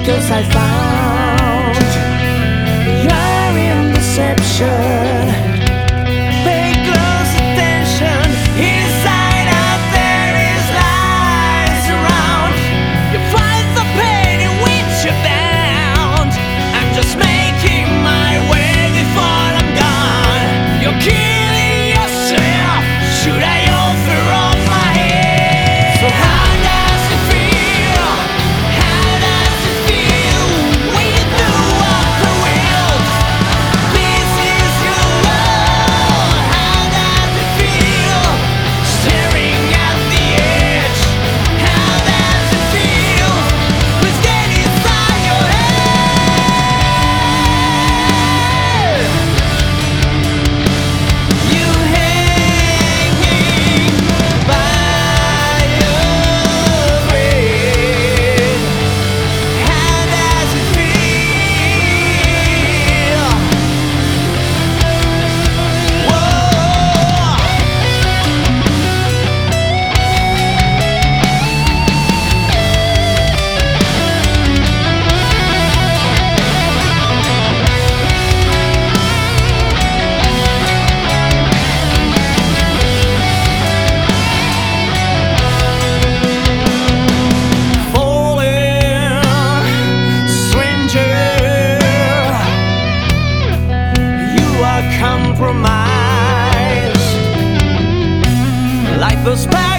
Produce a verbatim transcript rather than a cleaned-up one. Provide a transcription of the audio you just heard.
'cause I found you're in deception. Pay close attention. Inside out there is lies around. You find the pain in which you're bound. I'm just making my way before I'm gone. You're killing yourself. Should I offer up my head? So how does it feel? How does it feel when you do up the will? This is your world. How does it feel staring at the edge? How does it feel? Who's getting inside your head? You hanging by your thread. How does it feel? Whoa. Falling stranger, you are compromised. Life was bad.